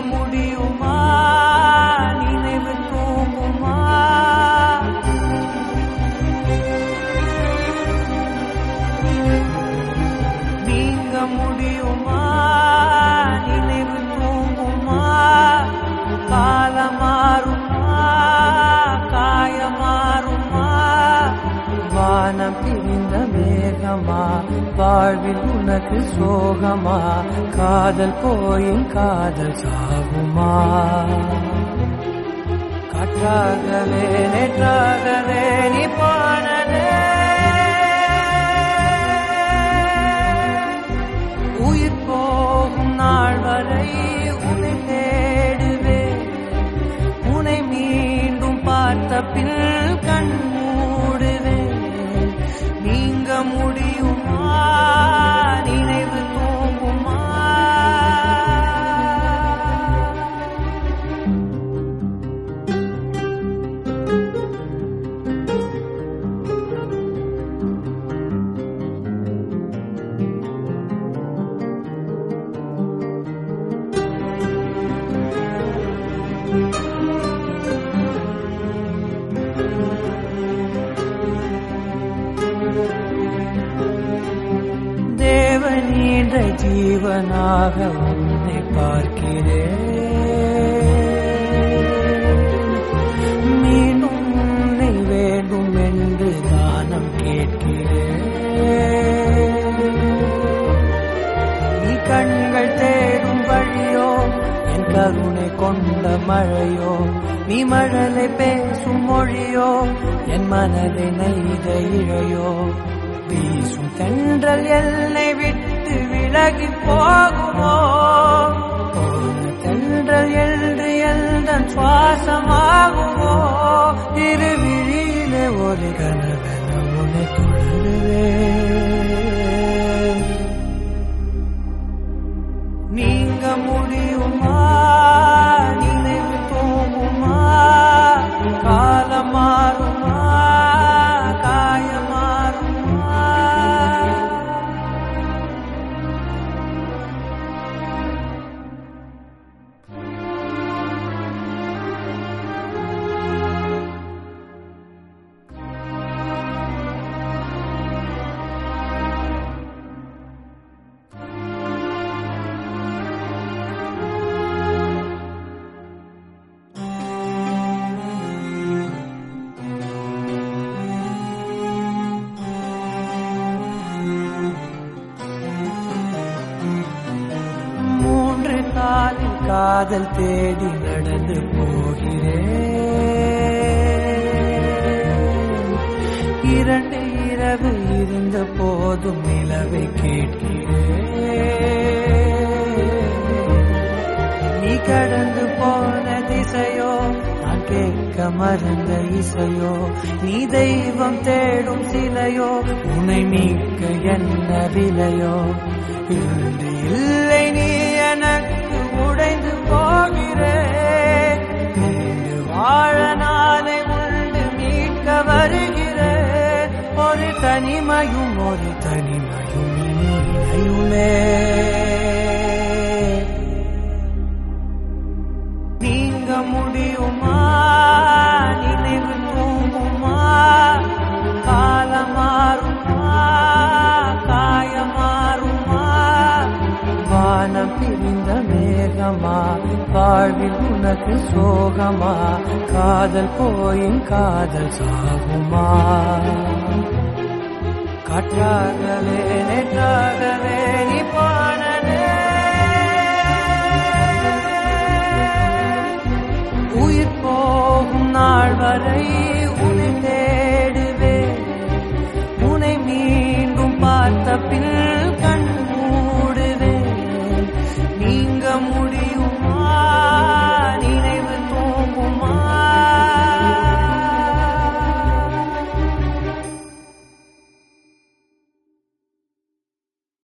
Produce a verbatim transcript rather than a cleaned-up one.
முடியுமா நினைவு தூங்குமா நீங்க முடியுமா நினைவு தூங்குமா காலமாறுமா காயமாறுமா வானம் பிரிந்த மேகமா வாழ்வில் உனக்கு சோகமா காதல் போயும் காதல் சாகுமா காற்றாகவே நேற்றாகவே நீ போனதே உயிர் போகும் நாள் வரை உன்னை தேடுவேன் உன்னை மீண்டும் பார்த்த பின் கண் மூடுவேன் நீங்க முடியுமா நினைவு தூங்குமா தேவனீன்ற ஜீவனாக உன்னை பார்க்கிறேன் மீண்டும் உன்னை வேண்டும் என்று தானம் கேட்கிறேன் நீ கண்கள் தேடும் வழியோ என் கருணை கொண்ட மழையோ நீ மழலை பேசும் மொழியோ என் மனதை நெய்த இழையோ வீசும் தென்றல் எல்லை விட்டு விலகி போகுமோ போன தென்றல் என்று எந்தன் சுவாசமாகுமோ திருவிழியிலே ஒரு கனவென உன்னை தொடருவேன் நீங்க முடியுமா நினைவு தூங்குமா காலம் மாறுமா காயமாறுமா காதல் தேடி நடந்து போகிறேன் இரண்டு இரவு இருந்த போதும் நிலவை கேட்கிறேன் நீ கடந்து போன திசையோ நான் கேட்க மறந்த இசையோ நீ தெய்வம் தேடும் சிலையோ உன்னை நீக்க என்ன விலையோ இன்று இல்லை நீ எனக்கு உடைந்து போகிறேன் நீண்டு வாழ நாளை உண்டு மீட்க வருகிறேன் ஒரு தனிமையும் ஒரு தனிமையும் இணையுமே நீங்க முடியுமா நினைவு தூங்குமா காலம் மாறுமா காயமாறுமா வானம் பிரிந்த மேகமா வாழ்வில் உனக்கு சோகமா காதல் போயும் காதல் சாகுமா காற்றாகவே நேற்றாகவே நீ போனதே உயிர் போகும் நாள் வரை உன்னை தேடுவேன் உன்னை மீண்டும் பார்த்த பின் கண் மூடுவேன் நீங்க முடி